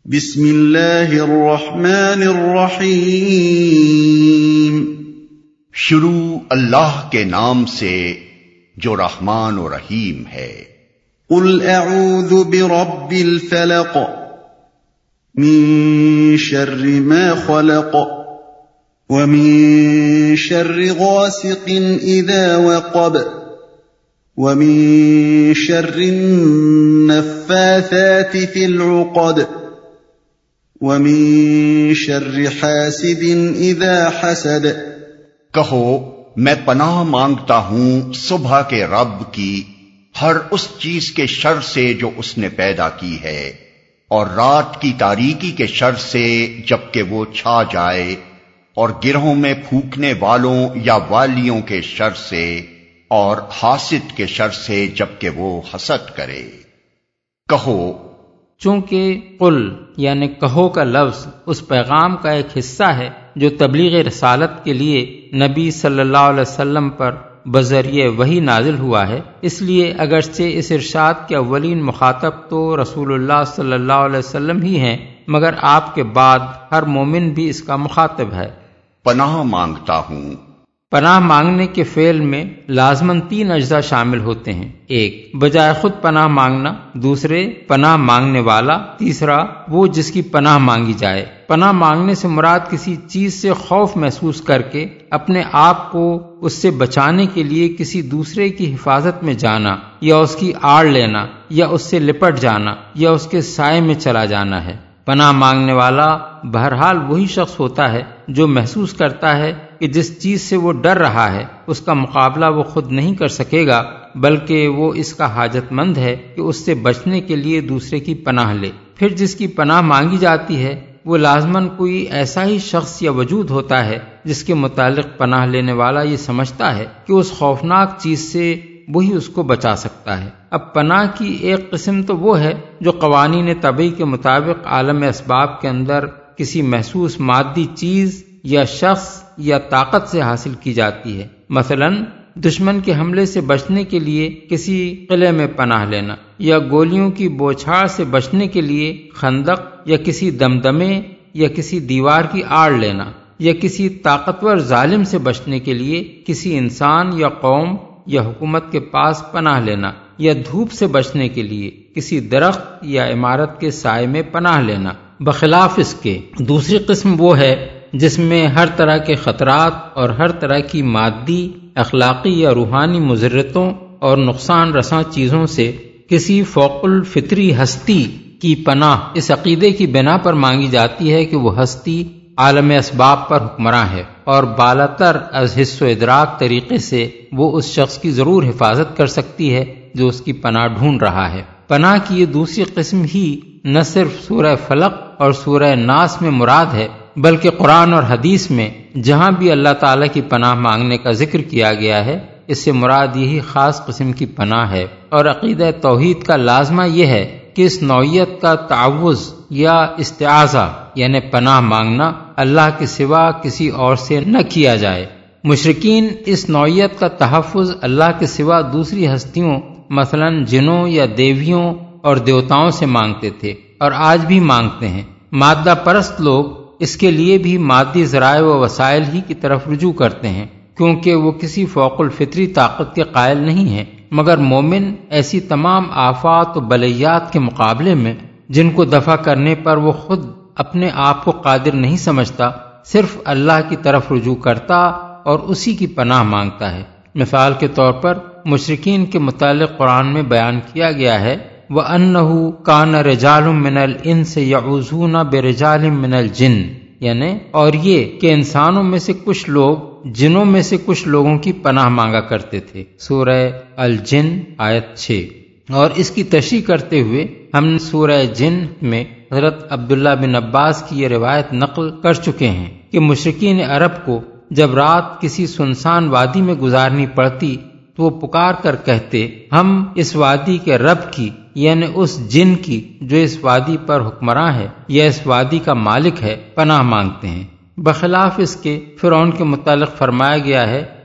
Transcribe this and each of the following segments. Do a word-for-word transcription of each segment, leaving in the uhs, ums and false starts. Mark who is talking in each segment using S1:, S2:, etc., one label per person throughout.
S1: بسم اللہ الرحمن الرحیم۔
S2: شروع اللہ کے نام سے جو رحمان و رحیم ہے۔
S1: قل اعوذ برب الفلق من شر ما خلق ومن شر غاسق اذا وقب ومن شر النفاثات في العقد وَمِن شَرِّ حَاسِدٍ إِذَا حَسَدَ۔
S2: کہو میں پناہ مانگتا ہوں صبح کے رب کی ہر اس چیز کے شر سے جو اس نے پیدا کی ہے، اور رات کی تاریکی کے شر سے جبکہ وہ چھا جائے، اور گرہوں میں پھونکنے والوں یا والیوں کے شر سے، اور حاسد کے شر سے جبکہ وہ حسد کرے۔ کہو
S3: چونکہ قل یعنی کہو کا لفظ اس پیغام کا ایک حصہ ہے جو تبلیغ رسالت کے لیے نبی صلی اللہ علیہ وسلم پر بذریعہ وحی نازل ہوا ہے، اس لیے اگرچہ اس ارشاد کے اولین مخاطب تو رسول اللہ صلی اللہ علیہ وسلم ہی ہیں، مگر آپ کے بعد ہر مومن بھی اس کا مخاطب ہے۔
S2: پناہ مانگتا ہوں،
S3: پناہ مانگنے کے فعل میں لازماً تین اجزاء شامل ہوتے ہیں: ایک بجائے خود پناہ مانگنا، دوسرے پناہ مانگنے والا، تیسرا وہ جس کی پناہ مانگی جائے۔ پناہ مانگنے سے مراد کسی چیز سے خوف محسوس کر کے اپنے آپ کو اس سے بچانے کے لیے کسی دوسرے کی حفاظت میں جانا، یا اس کی آڑ لینا، یا اس سے لپٹ جانا، یا اس کے سائے میں چلا جانا ہے۔ پناہ مانگنے والا بہرحال وہی شخص ہوتا ہے جو محسوس کرتا ہے کہ جس چیز سے وہ ڈر رہا ہے اس کا مقابلہ وہ خود نہیں کر سکے گا، بلکہ وہ اس کا حاجت مند ہے کہ اس سے بچنے کے لیے دوسرے کی پناہ لے۔ پھر جس کی پناہ مانگی جاتی ہے وہ لازماً کوئی ایسا ہی شخص یا وجود ہوتا ہے جس کے متعلق پناہ لینے والا یہ سمجھتا ہے کہ اس خوفناک چیز سے وہی اس کو بچا سکتا ہے۔ اب پناہ کی ایک قسم تو وہ ہے جو قوانین طبعی کے مطابق عالم اسباب کے اندر کسی محسوس مادی چیز یا شخص یا طاقت سے حاصل کی جاتی ہے، مثلا دشمن کے حملے سے بچنے کے لیے کسی قلعے میں پناہ لینا، یا گولیوں کی بوچھاڑ سے بچنے کے لیے خندق یا کسی دمدمے یا کسی دیوار کی آڑ لینا، یا کسی طاقتور ظالم سے بچنے کے لیے کسی انسان یا قوم یا حکومت کے پاس پناہ لینا، یا دھوپ سے بچنے کے لیے کسی درخت یا عمارت کے سائے میں پناہ لینا۔ بخلاف اس کے دوسری قسم وہ ہے جس میں ہر طرح کے خطرات اور ہر طرح کی مادی، اخلاقی یا روحانی مضرتوں اور نقصان رساں چیزوں سے کسی فوق الفطری ہستی کی پناہ اس عقیدے کی بنا پر مانگی جاتی ہے کہ وہ ہستی عالم اسباب پر حکمراں ہے، اور بالاتر از حس و ادراک طریقے سے وہ اس شخص کی ضرور حفاظت کر سکتی ہے جو اس کی پناہ ڈھونڈ رہا ہے۔ پناہ کی یہ دوسری قسم ہی نہ صرف سورہ فلق اور سورہ ناس میں مراد ہے، بلکہ قرآن اور حدیث میں جہاں بھی اللہ تعالیٰ کی پناہ مانگنے کا ذکر کیا گیا ہے اس سے مراد یہی خاص قسم کی پناہ ہے۔ اور عقیدہ توحید کا لازمہ یہ ہے کہ اس نوعیت کا تعوذ یا استعاذہ یعنی پناہ مانگنا اللہ کے سوا کسی اور سے نہ کیا جائے۔ مشرکین اس نوعیت کا تحفظ اللہ کے سوا دوسری ہستیوں مثلا جنوں یا دیویوں اور دیوتاؤں سے مانگتے تھے، اور آج بھی مانگتے ہیں۔ مادہ پرست لوگ اس کے لیے بھی مادی ذرائع و وسائل ہی کی طرف رجوع کرتے ہیں، کیونکہ وہ کسی فوق الفطری طاقت کے قائل نہیں ہیں، مگر مومن ایسی تمام آفات و بلیات کے مقابلے میں جن کو دفع کرنے پر وہ خود اپنے آپ کو قادر نہیں سمجھتا، صرف اللہ کی طرف رجوع کرتا اور اسی کی پناہ مانگتا ہے۔ مثال کے طور پر مشرکین کے متعلق قرآن میں بیان کیا گیا ہے وَأَنَّهُ كَانَ رِجَالٌ مِّنَ الْإِنسِ يَعُوذُونَ بِرِجَالٍ مِّنَ الْجِنِّ، یعنی اور یہ کہ انسانوں میں سے کچھ لوگ جنوں میں سے کچھ لوگوں کی پناہ مانگا کرتے تھے۔ سورہ الجن آیت چھ۔ اور اس کی تشریح کرتے ہوئے ہم سورہ جن میں حضرت عبداللہ بن عباس کی یہ روایت نقل کر چکے ہیں کہ مشرکین عرب کو جب رات کسی سنسان وادی میں گزارنی پڑتی تو وہ پکار کر کہتے ہم اس وادی کے رب کی یعنی اس جن کی جو اس وادی پر حکمراں ہے یا اس وادی کا مالک ہے پناہ مانگتے ہیں۔ بخلاف اس کے فرعون کے متعلق فرمایا گیا ہے کہ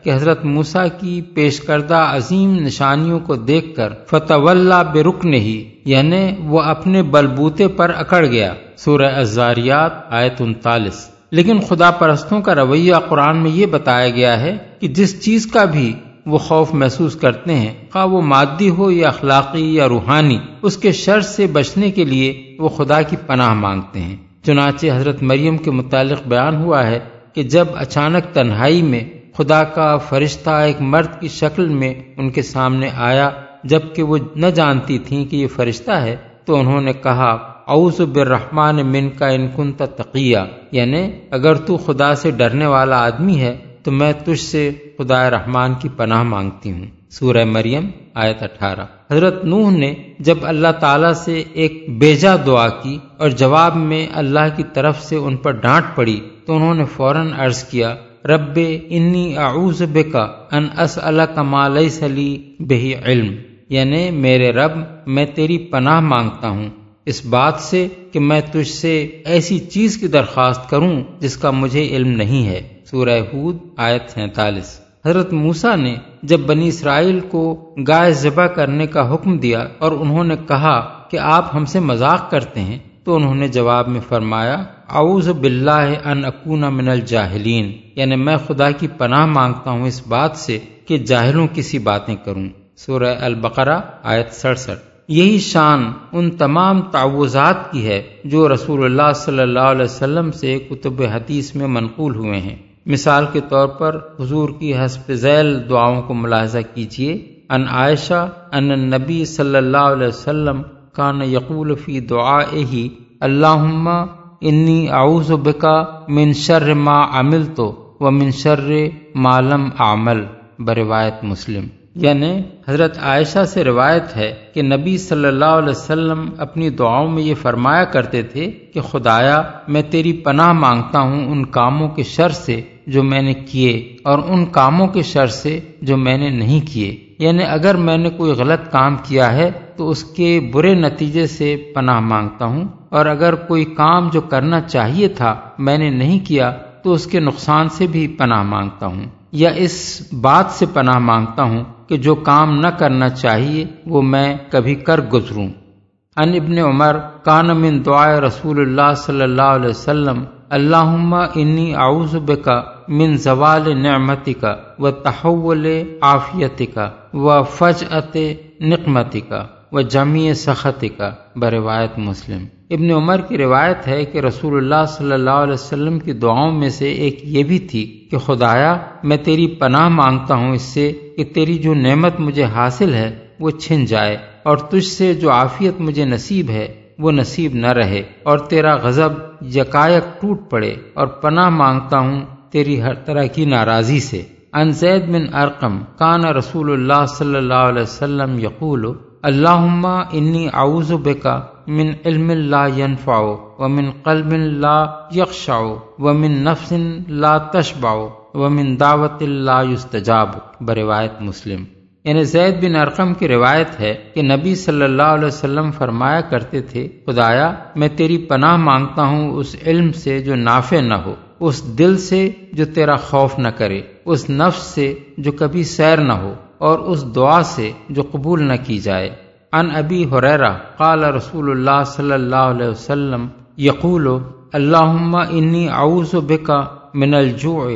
S3: کہ حضرت موسیٰ کی پیش کردہ عظیم نشانیوں کو دیکھ کر فتولا برکنہ یعنی وہ اپنے بلبوتے پر اکڑ گیا۔ سورہ الذاریات آیت انتالیس۔ لیکن خدا پرستوں کا رویہ قرآن میں یہ بتایا گیا ہے کہ جس چیز کا بھی وہ خوف محسوس کرتے ہیں، خواہ وہ مادی ہو یا اخلاقی یا روحانی، اس کے شر سے بچنے کے لیے وہ خدا کی پناہ مانگتے ہیں۔ چنانچہ حضرت مریم کے متعلق بیان ہوا ہے کہ جب اچانک تنہائی میں خدا کا فرشتہ ایک مرد کی شکل میں ان کے سامنے آیا، جبکہ وہ نہ جانتی تھیں کہ یہ فرشتہ ہے، تو انہوں نے کہا اعوذ بالرحمن منک ان کنت تقیا، یعنی اگر تو خدا سے ڈرنے والا آدمی ہے تو میں تجھ سے خدا رحمان کی پناہ مانگتی ہوں۔ سورہ مریم آیت اٹھارہ۔ حضرت نوح نے جب اللہ تعالیٰ سے ایک بیجا دعا کی اور جواب میں اللہ کی طرف سے ان پر ڈانٹ پڑی تو انہوں نے فوراً عرض کیا رب انی اعوذ بک ان اسألک ما لیس لی بہ علم، یعنی میرے رب میں تیری پناہ مانگتا ہوں اس بات سے کہ میں تجھ سے ایسی چیز کی درخواست کروں جس کا مجھے علم نہیں ہے۔ سورہ ہود آیت سینتالیس۔ حضرت موسیٰ نے جب بنی اسرائیل کو گائے ذبح کرنے کا حکم دیا اور انہوں نے کہا کہ آپ ہم سے مذاق کرتے ہیں، تو انہوں نے جواب میں فرمایا اعوذ باللہ ان اکون من الجاہلین، یعنی میں خدا کی پناہ مانگتا ہوں اس بات سے کہ جاہلوں کی سی باتیں کروں۔ سورہ البقرہ آیت سڑسٹھ۔ یہی شان ان تمام تعوذات کی ہے جو رسول اللہ صلی اللہ علیہ وسلم سے کتب حدیث میں منقول ہوئے ہیں۔ مثال کے طور پر حضور کی حسب ذیل دعاؤں کو ملاحظہ کیجیے۔ ان عائشہ ان النبی صلی اللہ علیہ وسلم کان یقول فی دعائہ اللہم انی اعوذ بک من شر ما عملت ومن شر ما لم اعمل، بروایت مسلم۔ یعنی حضرت عائشہ سے روایت ہے کہ نبی صلی اللہ علیہ وسلم اپنی دعاؤں میں یہ فرمایا کرتے تھے کہ خدایا میں تیری پناہ مانگتا ہوں ان کاموں کے شر سے جو میں نے کیے اور ان کاموں کے شر سے جو میں نے نہیں کیے، یعنی اگر میں نے کوئی غلط کام کیا ہے تو اس کے برے نتیجے سے پناہ مانگتا ہوں، اور اگر کوئی کام جو کرنا چاہیے تھا میں نے نہیں کیا تو اس کے نقصان سے بھی پناہ مانگتا ہوں، یا اس بات سے پناہ مانگتا ہوں کہ جو کام نہ کرنا چاہیے وہ میں کبھی کر گزروں۔ ان ابن عمر کان من دعاء رسول اللہ صلی اللہ علیہ وسلم اللہم انی اعوذ بک من زوال نعمتک و تحول عافیتک و فجأة نقمتک و جمیع سخطک، بروایت مسلم۔ ابن عمر کی روایت ہے کہ رسول اللہ صلی اللہ علیہ وسلم کی دعاؤں میں سے ایک یہ بھی تھی کہ خدایا میں تیری پناہ مانگتا ہوں اس سے کہ تیری جو نعمت مجھے حاصل ہے وہ چھن جائے، اور تجھ سے جو عافیت مجھے نصیب ہے وہ نصیب نہ رہے، اور تیرا غضب یکایک ٹوٹ پڑے، اور پناہ مانگتا ہوں تیری ہر طرح کی ناراضی سے۔ عن زید بن ارقم کان رسول اللہ صلی اللہ علیہ وسلم یقول اللہم انی اعوذ بک من علم لا ينفع ومن قلب لا یخشع ومن نفس لا تشبع ومن دعوت لا یستجاب، بروایت مسلم۔ یعنی زید بن ارقم کی روایت ہے کہ نبی صلی اللہ علیہ وسلم فرمایا کرتے تھے خدایا میں تیری پناہ مانگتا ہوں اس علم سے جو نافع نہ ہو، اس دل سے جو تیرا خوف نہ کرے، اس نفس سے جو کبھی سیر نہ ہو، اور اس دعا سے جو قبول نہ کی جائے۔ عن ابی ہریرہ قال رسول اللہ صلی اللہ علیہ وسلم یقول اللہم انی اعوذ بک من الجوع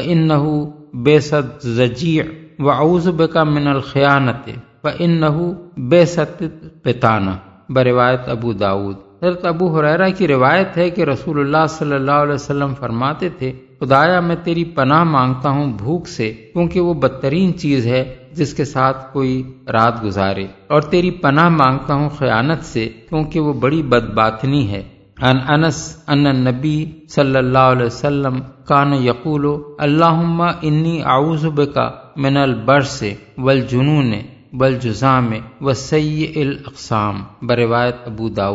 S3: فإنہ بیست زجیع وَأَعُوذُ بِكَ مِنَ الْخِيَانَةِ فَإِنَّهُ بِئْسَتِ الْبِطَانَةُ، بروایت ابو داود۔ حضرت ابو ہریرہ کی روایت ہے کہ رسول اللہ صلی اللہ علیہ وسلم فرماتے تھے خدایا میں تیری پناہ مانگتا ہوں بھوک سے، کیونکہ وہ بدترین چیز ہے جس کے ساتھ کوئی رات گزارے، اور تیری پناہ مانگتا ہوں خیانت سے، کیونکہ وہ بڑی بدباطنی ہے۔ عن انس ان النبی صلی اللہ علیہ وسلم کان یقول اللہم انی اعوذ بک من البرس والجنون والجذام وسیء الاقسام، بروایت ابو داود۔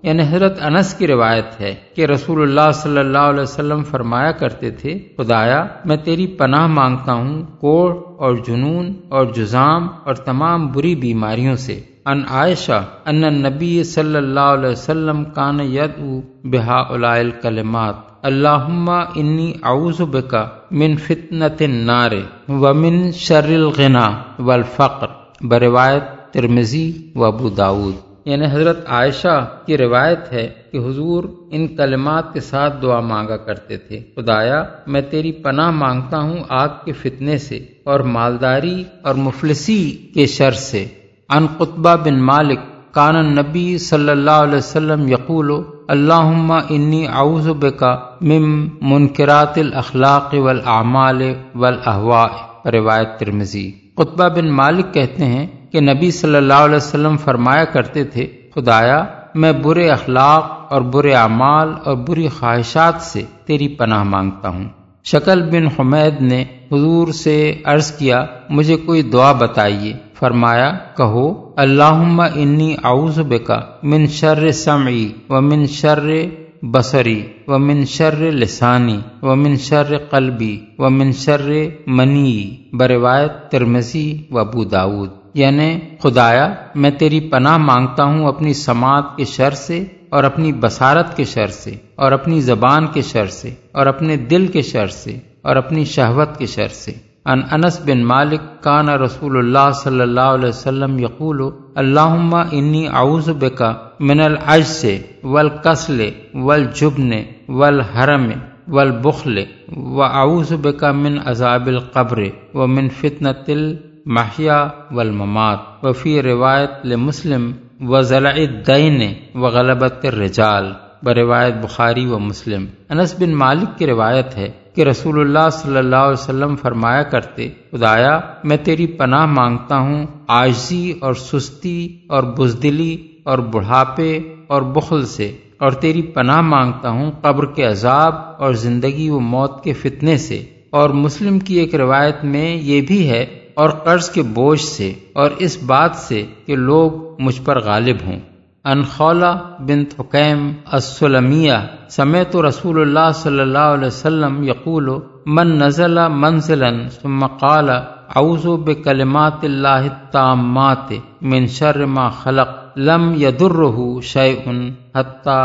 S3: یعنی حضرت انس کی روایت ہے کہ رسول اللہ صلی اللہ علیہ وسلم فرمایا کرتے تھے، خدایا میں تیری پناہ مانگتا ہوں کوڑ اور جنون اور جذام اور تمام بری بیماریوں سے۔ ان عائشہ ان النبی صلی اللہ علیہ وسلم کان یدعو بہؤلاء الکلمات اللہم انی اعوذ بک من فتنۃ النار ومن شر الغنا والفقر، بروایت ترمذی و ابو داود۔ یعنی حضرت عائشہ کی روایت ہے کہ حضور ان کلمات کے ساتھ دعا مانگا کرتے تھے، خدایا میں تیری پناہ مانگتا ہوں آگ کے فتنے سے اور مالداری اور مفلسی کے شر سے۔ عن قطبہ بن مالک کان النبی صلی اللہ علیہ وسلم یقول اللہم انی اعوذ بک من منکرات الاخلاق والاعمال والاہواء، روایت ترمذی۔ قطبہ بن مالک کہتے ہیں کہ نبی صلی اللہ علیہ وسلم فرمایا کرتے تھے، خدایا میں برے اخلاق اور برے اعمال اور بری خواہشات سے تیری پناہ مانگتا ہوں۔ شکل بن حمید نے حضور سے عرض کیا، مجھے کوئی دعا بتائیے۔ فرمایا، کہو اللہم انی اعوذ بک من شر سمعی ومن شر بصری ومن شر لسانی ومن شر قلبی ومن شر منی، بروایت ترمذی و ابو داود۔ یعنی خدایا میں تیری پناہ مانگتا ہوں اپنی سماعت کے شر سے اور اپنی بصارت کے شر سے اور اپنی زبان کے شر سے اور اپنے دل کے شر سے اور اپنی شہوت کے شر سے۔ عن انس بن مالک کان رسول اللہ صلی اللہ علیہ وسلم یقول اللہم انی اعوذ بک من العجز والکسل والجبن والحرم والبخل واعوذ بک من عذاب القبر ومن فتنۃ المحیا والممات، وفی روایت لمسلم وزلع الدین وغلبۃ الرجال، بروایت بخاری و مسلم۔ انس بن مالک کی روایت ہے کہ رسول اللہ صلی اللہ علیہ وسلم فرمایا کرتے، خدایا میں تیری پناہ مانگتا ہوں عاجزی اور سستی اور بزدلی اور بڑھاپے اور بخل سے، اور تیری پناہ مانگتا ہوں قبر کے عذاب اور زندگی و موت کے فتنے سے۔ اور مسلم کی ایک روایت میں یہ بھی ہے، اور قرض کے بوجھ سے اور اس بات سے کہ لوگ مجھ پر غالب ہوں۔ عن خولہ بنت حکیم السلمیہ سمعت رسول اللہ صلی اللہ علیہ وسلم یقول من نزل منزلا ثم قال اعوذ بکلمات اللہ التامات من شر ما خلق لم يضره شیء حتی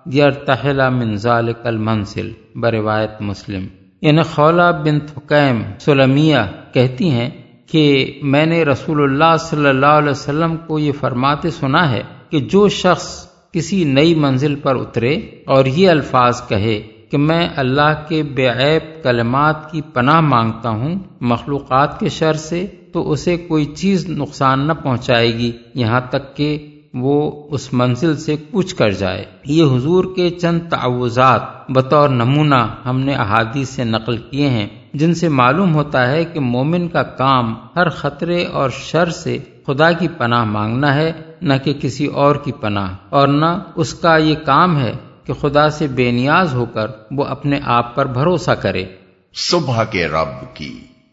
S3: یرتحل من ذلک المنزل، بروایت مسلم۔ یعنی خولہ بنت حکیم سلمیہ کہتی ہیں کہ میں نے رسول اللہ صلی اللہ علیہ وسلم کو یہ فرماتے سنا ہے کہ جو شخص کسی نئی منزل پر اترے اور یہ الفاظ کہے کہ میں اللہ کے بے عیب کلمات کی پناہ مانگتا ہوں مخلوقات کے شر سے، تو اسے کوئی چیز نقصان نہ پہنچائے گی یہاں تک کہ وہ اس منزل سے کوچ کر جائے۔ یہ حضور کے چند تعوذات بطور نمونہ ہم نے احادیث سے نقل کیے ہیں، جن سے معلوم ہوتا ہے کہ مومن کا کام ہر خطرے اور شر سے خدا کی پناہ مانگنا ہے، نہ کہ کسی اور کی پناہ، اور نہ اس کا یہ کام ہے کہ خدا سے بے نیاز ہو کر وہ اپنے آپ پر بھروسہ کرے۔
S2: صبح کے رب کی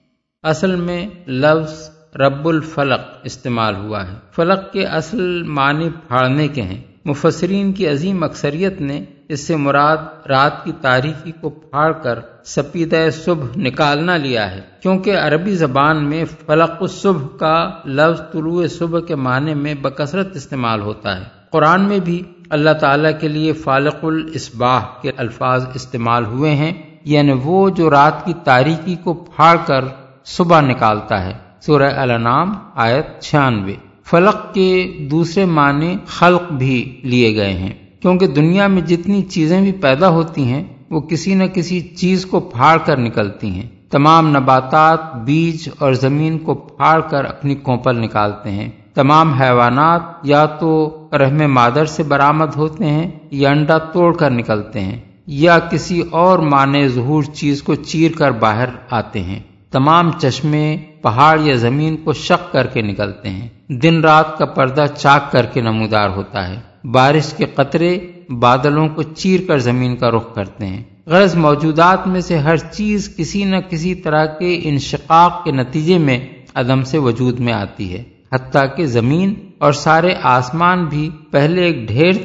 S3: اصل میں لفظ رب الفلق استعمال ہوا ہے۔ فلق کے اصل معنی پھاڑنے کے ہیں۔ مفسرین کی عظیم اکثریت نے اس سے مراد رات کی تاریکی کو پھاڑ کر سپیدہ صبح نکالنا لیا ہے، کیونکہ عربی زبان میں فلق الصبح کا لفظ طلوع صبح کے معنی میں بکثرت استعمال ہوتا ہے۔ قرآن میں بھی اللہ تعالیٰ کے لیے فالق الاصباح کے الفاظ استعمال ہوئے ہیں، یعنی وہ جو رات کی تاریکی کو پھاڑ کر صبح نکالتا ہے۔ سورہ الانعام آیت چھیانوے۔ فلق کے دوسرے معنی خلق بھی لیے گئے ہیں، کیونکہ دنیا میں جتنی چیزیں بھی پیدا ہوتی ہیں وہ کسی نہ کسی چیز کو پھاڑ کر نکلتی ہیں۔ تمام نباتات بیج اور زمین کو پھاڑ کر اپنی کونپل نکالتے ہیں۔ تمام حیوانات یا تو رحم مادر سے برآمد ہوتے ہیں یا انڈا توڑ کر نکلتے ہیں، یا کسی اور مانع ظہور چیز کو چیر کر باہر آتے ہیں۔ تمام چشمے پہاڑ یا زمین کو شق کر کے نکلتے ہیں۔ دن رات کا پردہ چاک کر کے نمودار ہوتا ہے۔ بارش کے قطرے بادلوں کو چیر کر زمین کا رخ کرتے ہیں۔ غرض موجودات میں سے ہر چیز کسی نہ کسی طرح کے انشقاق کے نتیجے میں عدم سے وجود میں آتی ہے، حتیٰ کہ زمین اور سارے آسمان بھی پہلے ایک ڈھیر تھے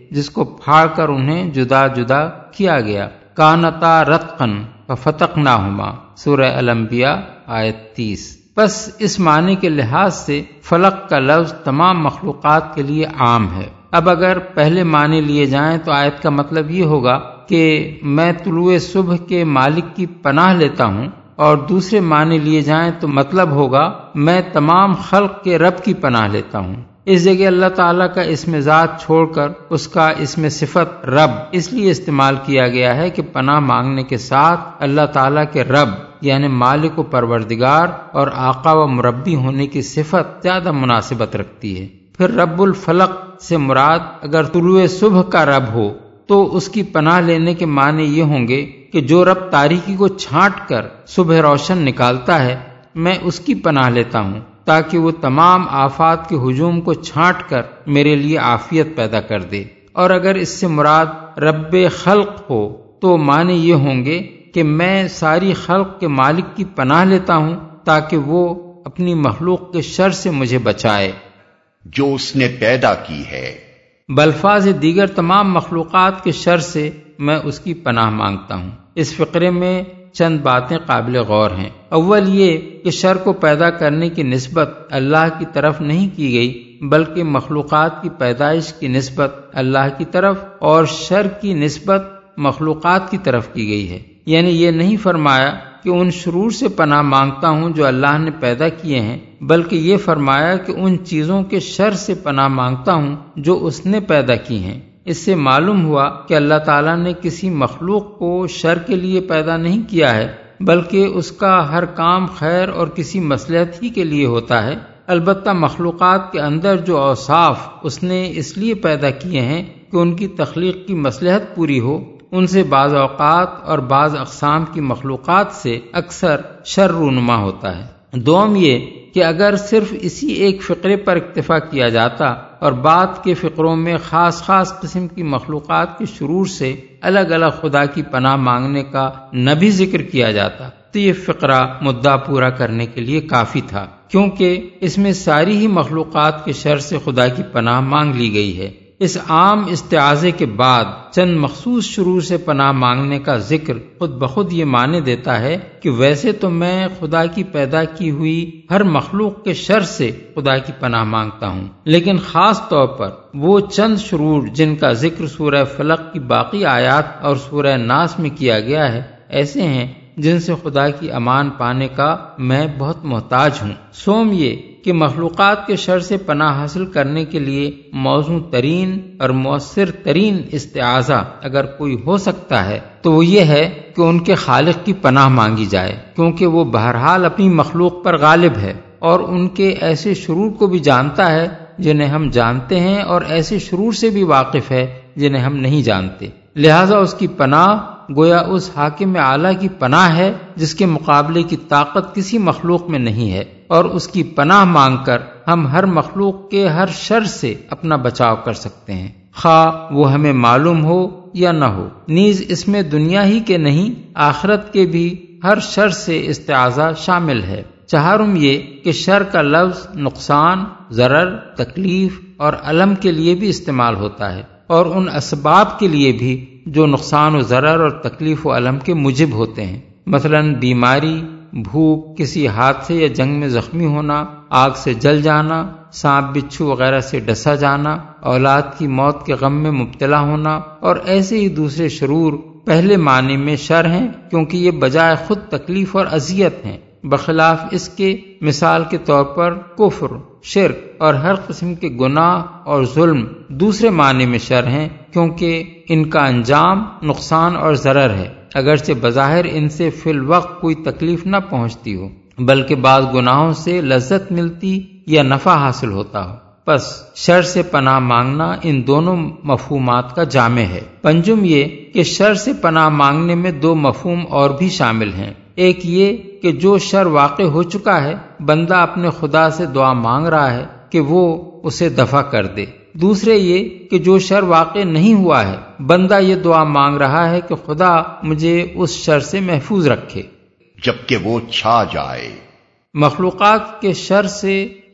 S3: جس کو پھاڑ کر انہیں جدا جدا کیا گیا۔ کانتا رتقن ففتقناہما، سورہ الانبیاء آیت تیس۔ بس اس معنی کے لحاظ سے فلق کا لفظ تمام مخلوقات کے لیے عام ہے۔ اب اگر پہلے معنی لیے جائیں تو آیت کا مطلب یہ ہوگا کہ میں طلوع صبح کے مالک کی پناہ لیتا ہوں، اور دوسرے معنی لیے جائیں تو مطلب ہوگا میں تمام خلق کے رب کی پناہ لیتا ہوں۔ اس جگہ اللہ تعالیٰ کا اسم ذات چھوڑ کر اس کا اسم صفت رب اس لیے استعمال کیا گیا ہے کہ پناہ مانگنے کے ساتھ اللہ تعالیٰ کے رب یعنی مالک و پروردگار اور آقا و مربی ہونے کی صفت زیادہ مناسبت رکھتی ہے۔ پھر رب الفلق سے مراد اگر طلوع صبح کا رب ہو تو اس کی پناہ لینے کے معنی یہ ہوں گے کہ جو رب تاریکی کو چھانٹ کر صبح روشن نکالتا ہے، میں اس کی پناہ لیتا ہوں تاکہ وہ تمام آفات کے ہجوم کو چھانٹ کر میرے لیے عافیت پیدا کر دے۔ اور اگر اس سے مراد رب خلق ہو تو معنی یہ ہوں گے کہ میں ساری خلق کے مالک کی پناہ لیتا ہوں تاکہ وہ اپنی مخلوق کے شر سے مجھے بچائے
S2: جو اس نے پیدا کی ہے۔
S3: بالفاظ دیگر تمام مخلوقات کے شر سے میں اس کی پناہ مانگتا ہوں۔ اس فقرے میں چند باتیں قابل غور ہیں۔ اول یہ کہ شر کو پیدا کرنے کی نسبت اللہ کی طرف نہیں کی گئی بلکہ مخلوقات کی پیدائش کی نسبت اللہ کی طرف اور شر کی نسبت مخلوقات کی طرف کی گئی ہے۔ یعنی یہ نہیں فرمایا کہ ان شرور سے پناہ مانگتا ہوں جو اللہ نے پیدا کیے ہیں، بلکہ یہ فرمایا کہ ان چیزوں کے شر سے پناہ مانگتا ہوں جو اس نے پیدا کی ہیں۔ اس سے معلوم ہوا کہ اللہ تعالیٰ نے کسی مخلوق کو شر کے لیے پیدا نہیں کیا ہے بلکہ اس کا ہر کام خیر اور کسی مصلحت ہی کے لیے ہوتا ہے۔ البتہ مخلوقات کے اندر جو اوصاف اس نے اس لیے پیدا کیے ہیں کہ ان کی تخلیق کی مصلحت پوری ہو، ان سے بعض اوقات اور بعض اقسام کی مخلوقات سے اکثر شر رونما ہوتا ہے۔ دوم یہ کہ اگر صرف اسی ایک فقرے پر اکتفا کیا جاتا اور بعد کے فقروں میں خاص خاص قسم کی مخلوقات کے شرور سے الگ الگ خدا کی پناہ مانگنے کا نہ بھی ذکر کیا جاتا تو یہ فقرہ مدعا پورا کرنے کے لیے کافی تھا، کیونکہ اس میں ساری ہی مخلوقات کے شر سے خدا کی پناہ مانگ لی گئی ہے۔ اس عام استعاذے کے بعد چند مخصوص شرور سے پناہ مانگنے کا ذکر خود بخود یہ معنی دیتا ہے کہ ویسے تو میں خدا کی پیدا کی ہوئی ہر مخلوق کے شر سے خدا کی پناہ مانگتا ہوں، لیکن خاص طور پر وہ چند شرور جن کا ذکر سورہ فلق کی باقی آیات اور سورہ ناس میں کیا گیا ہے ایسے ہیں جن سے خدا کی امان پانے کا میں بہت محتاج ہوں۔ سوم یہ کہ مخلوقات کے شر سے پناہ حاصل کرنے کے لیے موزوں ترین اور مؤثر ترین استعاذہ اگر کوئی ہو سکتا ہے تو وہ یہ ہے کہ ان کے خالق کی پناہ مانگی جائے، کیونکہ وہ بہرحال اپنی مخلوق پر غالب ہے اور ان کے ایسے شرور کو بھی جانتا ہے جنہیں ہم جانتے ہیں اور ایسے شرور سے بھی واقف ہے جنہیں ہم نہیں جانتے۔ لہذا اس کی پناہ گویا اس حاکم اعلیٰ کی پناہ ہے جس کے مقابلے کی طاقت کسی مخلوق میں نہیں ہے، اور اس کی پناہ مانگ کر ہم ہر مخلوق کے ہر شر سے اپنا بچاؤ کر سکتے ہیں، خواہ وہ ہمیں معلوم ہو یا نہ ہو۔ نیز اس میں دنیا ہی کے نہیں آخرت کے بھی ہر شر سے استعاذہ شامل ہے۔ چہارم یہ کہ شر کا لفظ نقصان، ضرر، تکلیف اور الم کے لیے بھی استعمال ہوتا ہے، اور ان اسباب کے لیے بھی جو نقصان و ضرر اور تکلیف و الم کے موجب ہوتے ہیں، مثلا بیماری، بھوک، کسی حادثے یا جنگ میں زخمی ہونا، آگ سے جل جانا، سانپ بچھو وغیرہ سے ڈسا جانا، اولاد کی موت کے غم میں مبتلا ہونا، اور ایسے ہی دوسرے شرور پہلے معنی میں شر ہیں کیونکہ یہ بجائے خود تکلیف اور اذیت ہیں، بخلاف اس کے مثال کے طور پر کفر، شرک اور ہر قسم کے گناہ اور ظلم دوسرے معنی میں شر ہیں کیونکہ ان کا انجام نقصان اور ضرر ہے، اگرچہ بظاہر ان سے فی الوقت کوئی تکلیف نہ پہنچتی ہو بلکہ بعض گناہوں سے لذت ملتی یا نفع حاصل ہوتا ہو۔ پس شر سے پناہ مانگنا ان دونوں مفہومات کا جامع ہے۔ پنجم یہ کہ شر سے پناہ مانگنے میں دو مفہوم اور بھی شامل ہیں۔ ایک یہ کہ جو شر واقع ہو چکا ہے بندہ اپنے خدا سے دعا مانگ رہا ہے کہ وہ اسے دفع کر دے، دوسرے یہ کہ جو شر واقع نہیں ہوا ہے بندہ یہ دعا مانگ رہا ہے کہ خدا مجھے اس شر سے محفوظ رکھے
S2: جبکہ وہ چھا جائے۔
S3: مخلوقات کے شر سے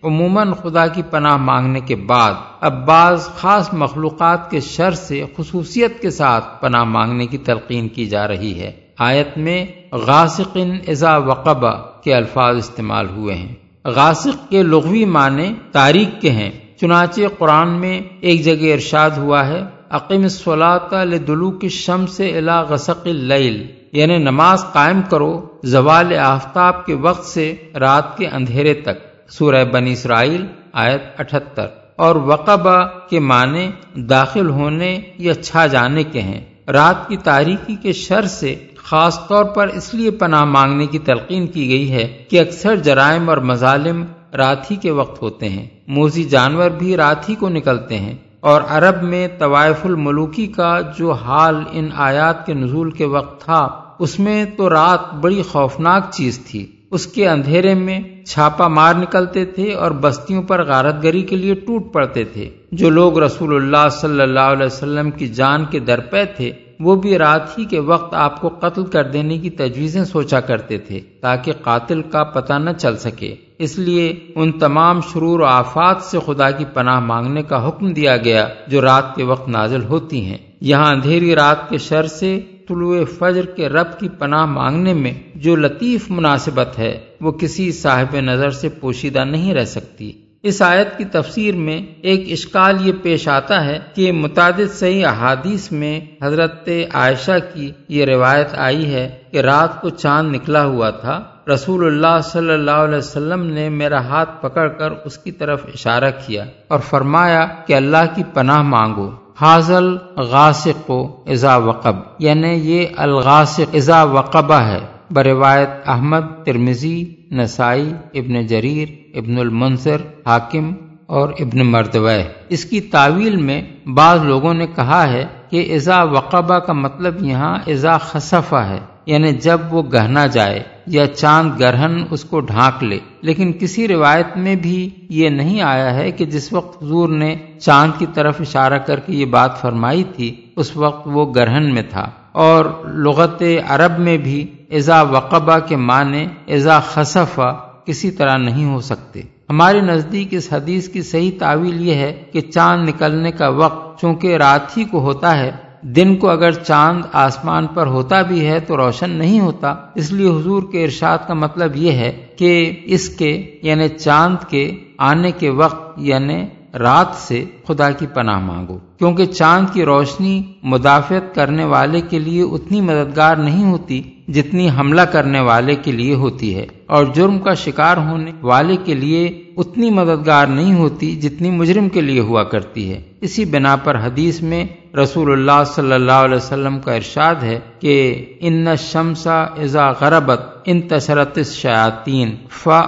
S3: عموماً خدا کی پناہ مانگنے کے بعد اب بعض خاص مخلوقات کے شر سے خصوصیت کے ساتھ پناہ مانگنے کی تلقین کی جا رہی ہے۔ آیت میں غاسق اذا وقب کے الفاظ استعمال ہوئے ہیں۔ غاسق کے لغوی معنی تاریک کے ہیں، چنانچہ قرآن میں ایک جگہ ارشاد ہوا ہے اقم الصلاۃ لدلوک الشمس الی غسق اللیل، یعنی نماز قائم کرو زوال آفتاب کے وقت سے رات کے اندھیرے تک، سورہ بنی اسرائیل آیت اٹھہتر۔ اور وقبہ کے معنی داخل ہونے یا چھا جانے کے ہیں۔ رات کی تاریکی کے شر سے خاص طور پر اس لیے پناہ مانگنے کی تلقین کی گئی ہے کہ اکثر جرائم اور مظالم رات ہی کے وقت ہوتے ہیں، موذی جانور بھی رات ہی کو نکلتے ہیں، اور عرب میں طوائف الملوکی کا جو حال ان آیات کے نزول کے وقت تھا اس میں تو رات بڑی خوفناک چیز تھی۔ اس کے اندھیرے میں چھاپا مار نکلتے تھے اور بستیوں پر غارت گری کے لیے ٹوٹ پڑتے تھے۔ جو لوگ رسول اللہ صلی اللہ علیہ وسلم کی جان کے درپے تھے وہ بھی رات ہی کے وقت آپ کو قتل کر دینے کی تجویزیں سوچا کرتے تھے تاکہ قاتل کا پتہ نہ چل سکے۔ اس لیے ان تمام شرور و آفات سے خدا کی پناہ مانگنے کا حکم دیا گیا جو رات کے وقت نازل ہوتی ہیں۔ یہاں اندھیری رات کے شر سے طلوع فجر کے رب کی پناہ مانگنے میں جو لطیف مناسبت ہے وہ کسی صاحب نظر سے پوشیدہ نہیں رہ سکتی۔ اس آیت کی تفسیر میں ایک اشکال یہ پیش آتا ہے کہ متعدد صحیح احادیث میں حضرت عائشہ کی یہ روایت آئی ہے کہ رات کو چاند نکلا ہوا تھا، رسول اللہ صلی اللہ علیہ وسلم نے میرا ہاتھ پکڑ کر اس کی طرف اشارہ کیا اور فرمایا کہ اللہ کی پناہ مانگو، حاضل غاسق اذا وقب، یعنی یہ الغاسق اذا وقبہ ہے۔ بروایت احمد، ترمذی، نسائی، ابن جریر، ابن المنذر، حاکم اور ابن مردویہ۔ اس کی تعویل میں بعض لوگوں نے کہا ہے کہ اذا وقبہ کا مطلب یہاں اذا خسفہ ہے، یعنی جب وہ گہنا جائے یا چاند گرہن اس کو ڈھانک لے، لیکن کسی روایت میں بھی یہ نہیں آیا ہے کہ جس وقت حضور نے چاند کی طرف اشارہ کر کے یہ بات فرمائی تھی اس وقت وہ گرہن میں تھا۔ اور لغت عرب میں بھی اذا وقبہ کے معنی اذا خسفہ کسی طرح نہیں ہو سکتے۔ ہمارے نزدیک اس حدیث کی صحیح تعویل یہ ہے کہ چاند نکلنے کا وقت چونکہ رات ہی کو ہوتا ہے، دن کو اگر چاند آسمان پر ہوتا بھی ہے تو روشن نہیں ہوتا، اس لیے حضور کے ارشاد کا مطلب یہ ہے کہ اس کے یعنی چاند کے آنے کے وقت یعنی رات سے خدا کی پناہ مانگو، کیونکہ چاند کی روشنی مدافعت کرنے والے کے لیے اتنی مددگار نہیں ہوتی جتنی حملہ کرنے والے کے لیے ہوتی ہے، اور جرم کا شکار ہونے والے کے لیے اتنی مددگار نہیں ہوتی جتنی مجرم کے لیے ہوا کرتی ہے۔ اسی بنا پر حدیث میں رسول اللہ صلی اللہ علیہ وسلم کا ارشاد ہے کہ ان الشمس اذا غربت انتشرت الشیاطین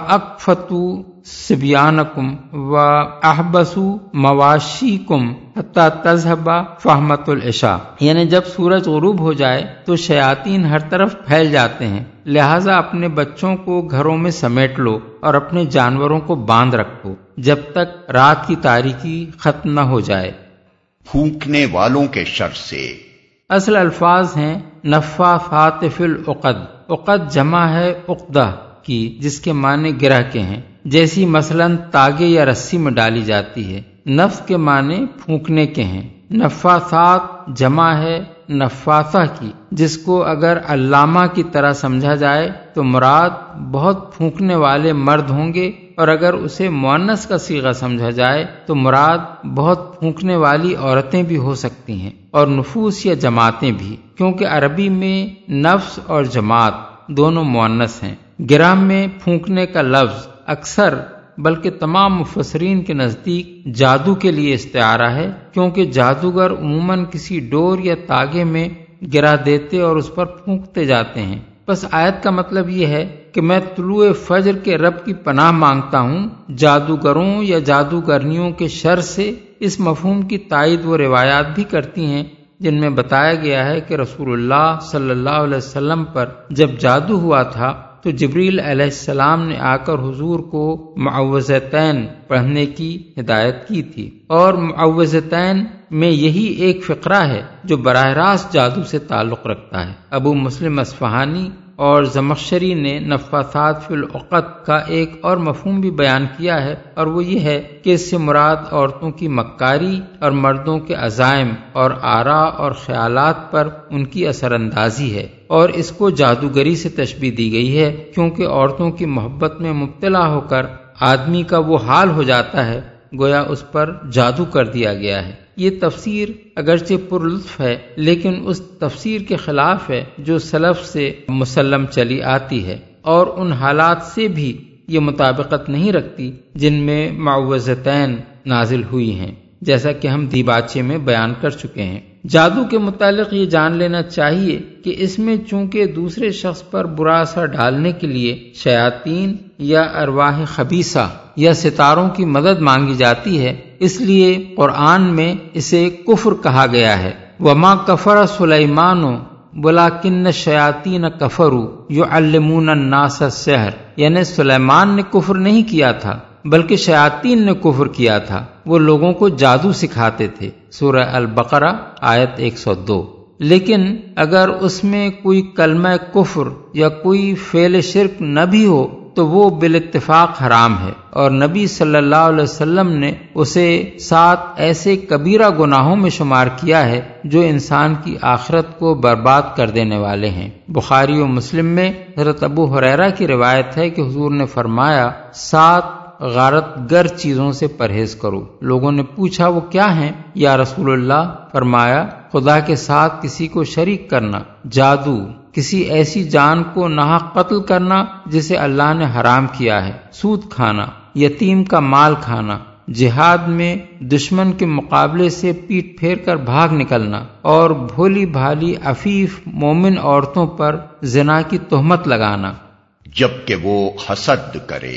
S3: فاکفتوا صبیانکم واحبسوا مواشیکم حتی تذهب فہمۃ العشاء، یعنی جب سورج غروب ہو جائے تو شیاطین ہر طرف پھیل جاتے ہیں، لہذا اپنے بچوں کو گھروں میں سمیٹ لو اور اپنے جانوروں کو باندھ رکھو جب تک رات کی تاریکی ختم نہ ہو جائے۔
S2: پھونکنے والوں کے شر سے
S3: اصل الفاظ ہیں نفاثات فی العقد، عقد جمع ہے عقدہ کی جس کے معنی گرہ کے ہیں، جیسی مثلاً تاگے یا رسی میں ڈالی جاتی ہے۔ نفس کے معنی پھونکنے کے ہیں۔ نفاثات جمع ہے نفاثہ کی، جس کو اگر علامہ کی طرح سمجھا جائے تو مراد بہت پھونکنے والے مرد ہوں گے، اور اگر اسے مؤنث کا صیغہ سمجھا جائے تو مراد بہت پھونکنے والی عورتیں بھی ہو سکتی ہیں، اور نفوس یا جماعتیں بھی، کیونکہ عربی میں نفس اور جماعت دونوں مؤنث ہیں۔ گرام میں پھونکنے کا لفظ اکثر بلکہ تمام مفسرین کے نزدیک جادو کے لیے استعارہ ہے، کیونکہ جادوگر عموماً کسی ڈور یا تاگے میں گرا دیتے اور اس پر پھونکتے جاتے ہیں۔ بس آیت کا مطلب یہ ہے کہ میں طلوع فجر کے رب کی پناہ مانگتا ہوں جادوگروں یا جادوگرنیوں کے شر سے۔ اس مفہوم کی تائید وہ روایات بھی کرتی ہیں جن میں بتایا گیا ہے کہ رسول اللہ صلی اللہ علیہ وسلم پر جب جادو ہوا تھا تو جبریل علیہ السلام نے آ کر حضور کو معوذتین پڑھنے کی ہدایت کی تھی، اور معوذتین میں یہی ایک فقرہ ہے جو براہ راست جادو سے تعلق رکھتا ہے۔ ابو مسلم اصفہانی اور زمخشری نے نفاثات فی العقد کا ایک اور مفہوم بھی بیان کیا ہے، اور وہ یہ ہے کہ اس سے مراد عورتوں کی مکاری اور مردوں کے عزائم اور آراء اور خیالات پر ان کی اثر اندازی ہے، اور اس کو جادوگری سے تشبیہ دی گئی ہے، کیونکہ عورتوں کی محبت میں مبتلا ہو کر آدمی کا وہ حال ہو جاتا ہے گویا اس پر جادو کر دیا گیا ہے۔ یہ تفسیر اگرچہ پر لطف ہے لیکن اس تفسیر کے خلاف ہے جو سلف سے مسلم چلی آتی ہے، اور ان حالات سے بھی یہ مطابقت نہیں رکھتی جن میں معوذتین نازل ہوئی ہیں، جیسا کہ ہم دیباچے میں بیان کر چکے ہیں۔ جادو کے متعلق یہ جان لینا چاہیے کہ اس میں چونکہ دوسرے شخص پر برا اثر ڈالنے کے لیے شیاطین یا ارواح خبیثہ یا ستاروں کی مدد مانگی جاتی ہے، اس لیے قرآن میں اسے کفر کہا گیا ہے۔ وما کفر سلیمان ولکن الشیاطین کفروا یعلمون الناس السحر، یعنی سلیمان نے کفر نہیں کیا تھا بلکہ شیاطین نے کفر کیا تھا، وہ لوگوں کو جادو سکھاتے تھے۔ سورہ البقرہ آیت ایک سو دو۔ لیکن اگر اس میں کوئی کلمہ کفر یا کوئی فعل شرک نہ بھی ہو تو وہ بالاتفاق حرام ہے، اور نبی صلی اللہ علیہ وسلم نے اسے سات ایسے کبیرہ گناہوں میں شمار کیا ہے جو انسان کی آخرت کو برباد کر دینے والے ہیں۔ بخاری و مسلم میں حضرت ابو ہریرہ کی روایت ہے کہ حضور نے فرمایا، سات غارت گر چیزوں سے پرہیز کرو۔ لوگوں نے پوچھا وہ کیا ہیں یا رسول اللہ؟ فرمایا، خدا کے ساتھ کسی کو شریک کرنا، جادو، کسی ایسی جان کو ناحق قتل کرنا جسے اللہ نے حرام کیا ہے، سود کھانا، یتیم کا مال کھانا، جہاد میں دشمن کے مقابلے سے پیٹ پھیر کر بھاگ نکلنا، اور بھولی بھالی عفیف مومن عورتوں پر زنا کی تہمت لگانا۔
S2: جبکہ وہ حسد کرے۔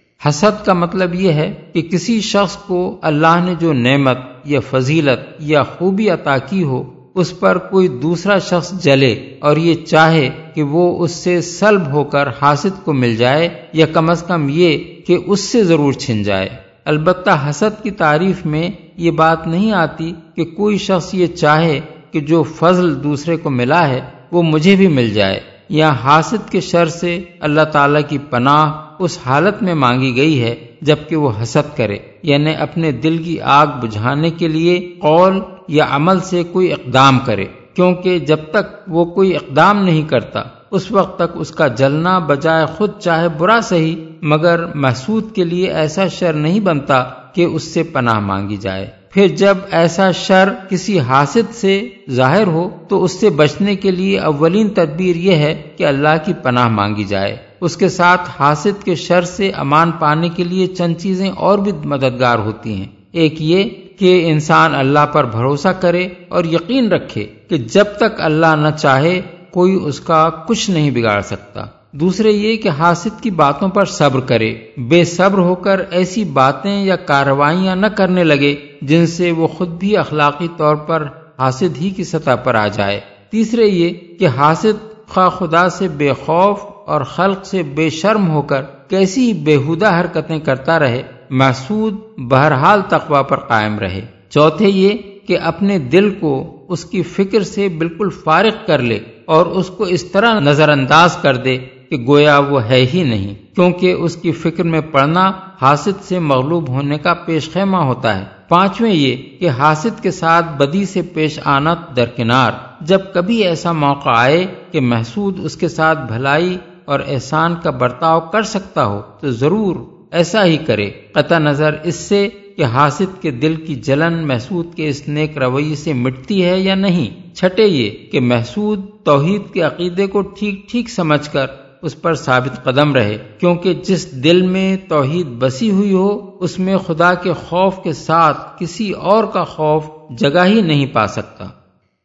S3: حسد کا مطلب یہ ہے کہ کسی شخص کو اللہ نے جو نعمت یا فضیلت یا خوبی عطا کی ہو اس پر کوئی دوسرا شخص جلے اور یہ چاہے کہ وہ اس سے سلب ہو کر حاسد کو مل جائے، یا کم از کم یہ کہ اس سے ضرور چھن جائے۔ البتہ حسد کی تعریف میں یہ بات نہیں آتی کہ کوئی شخص یہ چاہے کہ جو فضل دوسرے کو ملا ہے وہ مجھے بھی مل جائے۔ یا حاسد کے شر سے اللہ تعالیٰ کی پناہ اس حالت میں مانگی گئی ہے جبکہ وہ حسد کرے، یعنی اپنے دل کی آگ بجھانے کے لیے قول یا عمل سے کوئی اقدام کرے، کیونکہ جب تک وہ کوئی اقدام نہیں کرتا اس وقت تک اس کا جلنا بجائے خود چاہے برا سہی مگر محسود کے لیے ایسا شر نہیں بنتا کہ اس سے پناہ مانگی جائے۔ پھر جب ایسا شر کسی حاسد سے ظاہر ہو تو اس سے بچنے کے لیے اولین تدبیر یہ ہے کہ اللہ کی پناہ مانگی جائے۔ اس کے ساتھ حاسد کے شر سے امان پانے کے لیے چند چیزیں اور بھی مددگار ہوتی ہیں۔ ایک یہ کہ انسان اللہ پر بھروسہ کرے اور یقین رکھے کہ جب تک اللہ نہ چاہے کوئی اس کا کچھ نہیں بگاڑ سکتا۔ دوسرے یہ کہ حاسد کی باتوں پر صبر کرے، بے صبر ہو کر ایسی باتیں یا کارروائیاں نہ کرنے لگے جن سے وہ خود بھی اخلاقی طور پر حاسد ہی کی سطح پر آ جائے۔ تیسرے یہ کہ حاسد خواہ خدا سے بے خوف اور خلق سے بے شرم ہو کر کیسی بےہودہ حرکتیں کرتا رہے، محسود بہرحال تقوی پر قائم رہے۔ چوتھے یہ کہ اپنے دل کو اس کی فکر سے بالکل فارغ کر لے اور اس کو اس طرح نظر انداز کر دے کہ گویا وہ ہے ہی نہیں، کیونکہ اس کی فکر میں پڑنا حاسد سے مغلوب ہونے کا پیش خیمہ ہوتا ہے۔ پانچویں یہ کہ حاسد کے ساتھ بدی سے پیش آنا درکنار، جب کبھی ایسا موقع آئے کہ محسود اس کے ساتھ بھلائی اور احسان کا برتاؤ کر سکتا ہو تو ضرور ایسا ہی کرے، قطع نظر اس سے کہ حاسد کے دل کی جلن محسود کے اس نیک رویے سے مٹتی ہے یا نہیں۔ چھٹے یہ کہ محسود توحید کے عقیدے کو ٹھیک ٹھیک سمجھ کر اس پر ثابت قدم رہے، کیونکہ جس دل میں توحید بسی ہوئی ہو اس میں خدا کے خوف کے ساتھ کسی اور کا خوف جگہ ہی نہیں پا سکتا۔